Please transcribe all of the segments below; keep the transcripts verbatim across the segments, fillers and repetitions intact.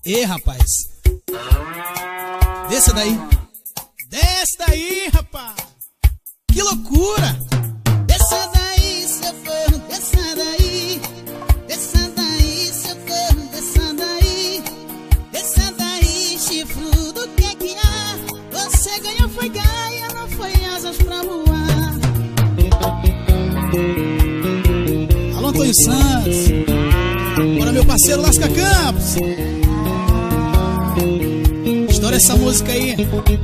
Ê, rapaz. Desça daí. Desce daí, rapaz. Que loucura. Desça daí, seu corno, desça daí. Desça daí, seu corno, desça daí. Desça daí, chifrudo, que é que há? Você ganhou foi gaia, não foi asas pra voar. Alô, Antônio Santos. Bora, meu parceiro Lasca Campos. Estoura essa música aí.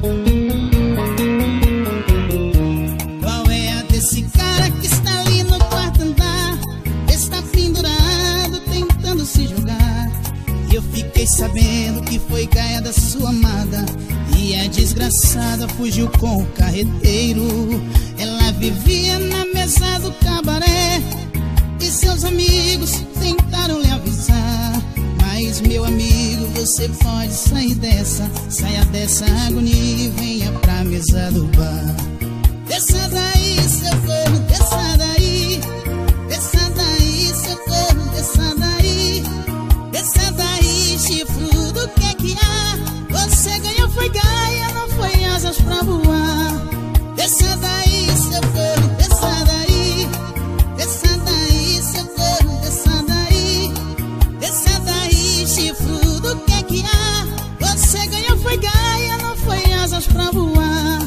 Qual é a desse cara que está ali no quarto andar? Está pendurado, tentando se jogar. E eu fiquei sabendo que foi gaia da sua amada. E a desgraçada fugiu com o carreteiro. Ela vivia na mesa do cabaré e seus amigos tentaram lhe avisar. Mas meu amigo, você pode sair dessa. Saia dessa agonia e venha pra mesa do bar. Desça daí, seu corno, desça daí. Desça daí, seu corno, desça daí. Desça daí, chifrudo, que é que há? Você ganhou foi gaia, não foi asas pra voar. Desça daí, seu corno, desça daí. Desça daí, seu corno, desça daí. Desça daí, chifrudo, que é que há? Você ganhou foi gaia, não foi asas pra voar.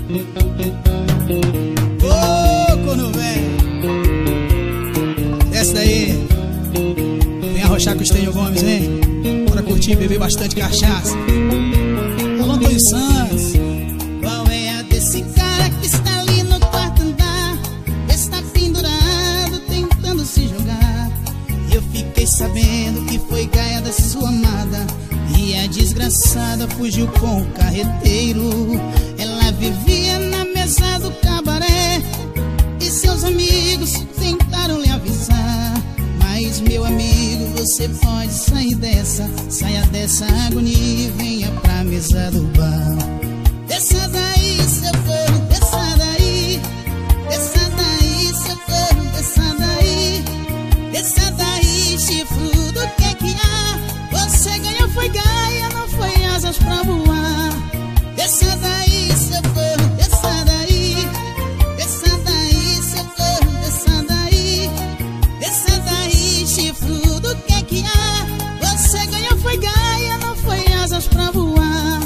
Ô, corno velho. Desce daí. Vem arrochar com o Estênio Gomes, hein? Bora curtir e beber bastante cachaça. Alô, Antônio Santos. Qual é a desse cara que está ali no quarto andar? Está pendurado, tentando se jogar. E eu fiquei sabendo que foi gaia da sua amada. E a desgraçada fugiu com o carreteiro. Ela vivia na mesa do cabaré e seus amigos tentaram lhe avisar. Mas meu amigo, você pode sair dessa. Saia dessa agonia e venha pra mesa do bar. Desça daí, seu corno, desça daí. Desça daí, seu corno, desça daí. Desça daí, chifrudo, que é que há? Você ganhou foi gaia, não foi asas pra voar. Desça daí, seu corno, desça daí. Desça daí, seu corno, desça daí. Desça daí, chifrudo, que é que há? Você ganhou foi gaia, não foi asas pra voar.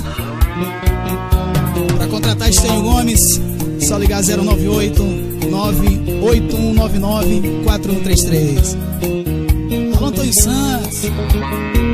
Pra contratar Estênio Gomes, só ligar zero nove oito, nove oito um nove nove, quatro um três três. Alô, Antônio Santos.